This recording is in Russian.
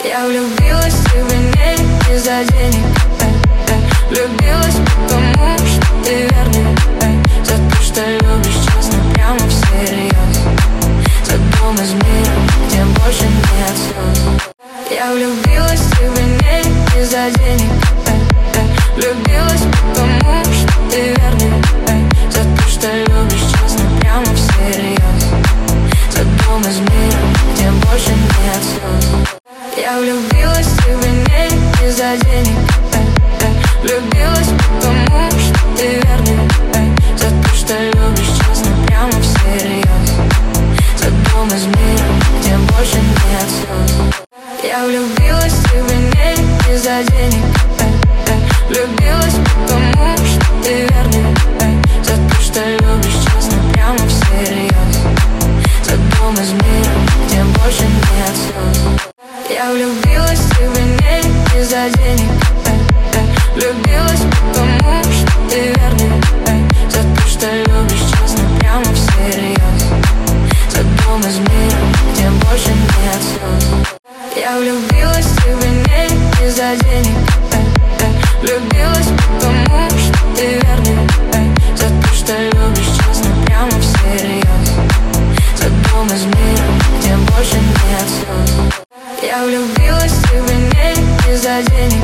Я влюбилась в тебя не из-за денег, влюбилась потому, что ты верный, за то, что любишь честно, прямо всерьез, за дом из мира, где больше нет слез. Я влюбилась в тебя не из-за денег, влюбилась потому, что ты верный, за то, что любишь честно, прямо всерьез, за дом из мира, где больше нет слез. Я влюбилась в тебя не из-за денег, влюбилась потому, что ты верный, за то, что любишь честно, прямо всерьез, за дом из мира, где больше нет слез. Я влюбилась в тебя не из-за денег, влюбилась потому, что ты верный, за то, что любишь честно, прямо всерьез, за дом из мира, где больше нет слез. Я влюбилась в тебя не из-за денег, влюбилась потому, что ты верный, за то, что любишь честно, прямо всерьез, за дом из мира, где больше нет слез. Я влюбилась в тебя не из-за денег, влюбилась потому, что ты верный, за то, что любишь честно, прямо всерьез, за дом из мира, где больше нет слез. Я влюбилась в тебя не из-за денег,